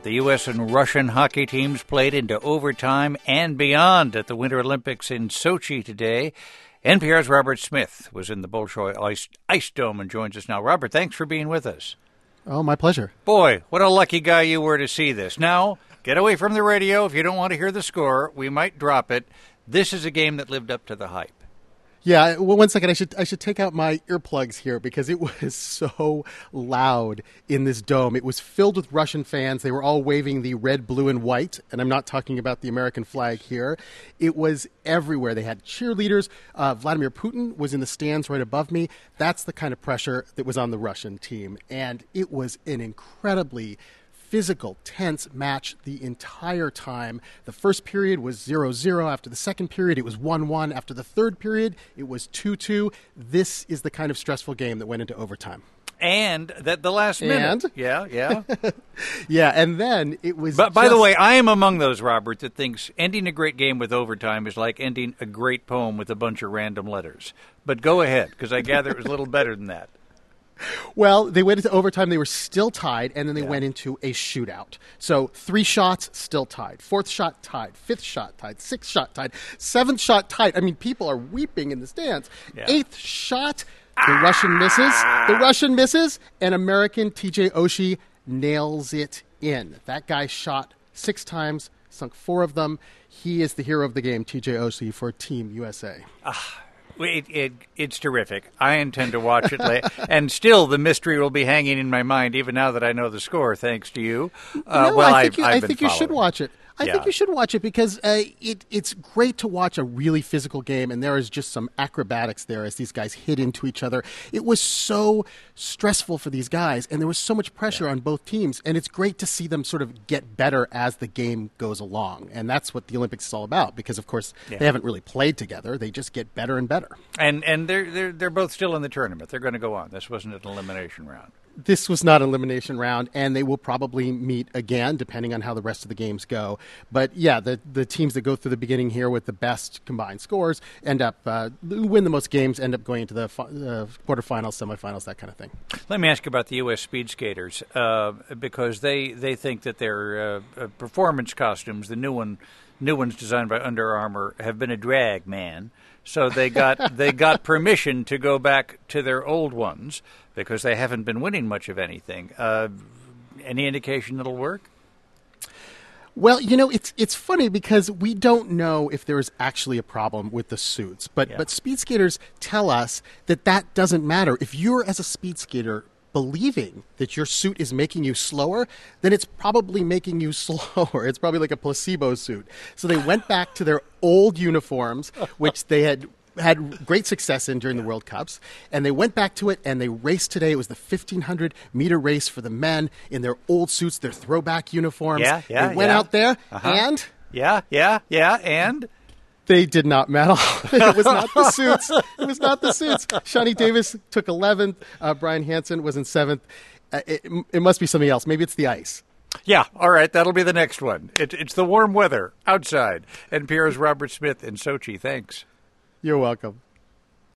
The U.S. and Russian hockey teams played into overtime and beyond at the Winter Olympics in Sochi today. NPR's Robert Smith was in the Bolshoi Ice Dome and joins us now. Robert, thanks for being with us. Oh, my pleasure. Boy, what a lucky guy you were to see this. Now, get away from the radio if you don't want to hear the score. We might drop it. This is a game that lived up to the hype. Yeah, well, 1 second. I should take out my earplugs here because it was so loud in this dome. It was filled with Russian fans. They were all waving the red, blue, and white, and I'm not talking about the American flag here. It was everywhere. They had cheerleaders. Vladimir Putin was in the stands right above me. That's the kind of pressure that was on the Russian team, and it was an incredibly physical, tense match the entire time. The first period was 0-0. After the second period, it was 1-1. After the third period, it was 2-2. This is the kind of stressful game that went into overtime. And that the last minute. Yeah. Yeah, and then it was But by the way, I am among those, Robert, that thinks ending a great game with overtime is like ending a great poem with a bunch of random letters. But go ahead, because I gather it was a little better than that. Well, they went into overtime. They were still tied, and then they went into a shootout. So 3 shots, still tied. 4th shot, tied. 5th shot, tied. 6th shot, tied. 7th shot, tied. I mean, people are weeping in the stands. Yeah. 8th shot, the Russian misses. The Russian misses, and American TJ Oshie nails it in. That guy shot 6 times, sunk 4 of them. He is the hero of the game, TJ Oshie, for Team USA. It's terrific. I intend to watch it, and still the mystery will be hanging in my mind, even now that I know the score, thanks to you. I think you should watch it. I Yeah. think you should watch it because it's great to watch a really physical game, and there is just some acrobatics there as these guys hit into each other. It was so stressful for these guys, and there was so much pressure on both teams, and it's great to see them sort of get better as the game goes along, and that's what the Olympics is all about because, of course, they haven't really played together. They just get better and better. And they're both still in the tournament. They're going to go on. This wasn't an elimination round. This was not an elimination round, and they will probably meet again, depending on how the rest of the games go. But, yeah, the teams that go through the beginning here with the best combined scores end up who win the most games, end up going into the quarterfinals, semifinals, that kind of thing. Let me ask you about the U.S. speed skaters, because they think that their performance costumes, the new ones designed by Under Armour, have been a drag, man. So they got permission to go back to their old ones because they haven't been winning much of anything. Any indication it'll work? Well, it's funny because we don't know if there is actually a problem with the suits, but speed skaters tell us that doesn't matter. If you're, as a speed skater, believing that your suit is making you slower, then it's probably making you slower. It's probably like a placebo suit. So they went back to their old uniforms, which they had great success in during the World Cups, and they went back to it, and they raced today. It was the 1,500-meter race for the men in their old suits, their throwback uniforms. They went out there, and... and... They did not medal. It was not the suits. It was not the suits. Shawnee Davis took 11th. Brian Hansen was in 7th. It must be something else. Maybe it's the ice. Yeah, all right. That'll be the next one. It's the warm weather outside. NPR's Robert Smith in Sochi. Thanks. You're welcome.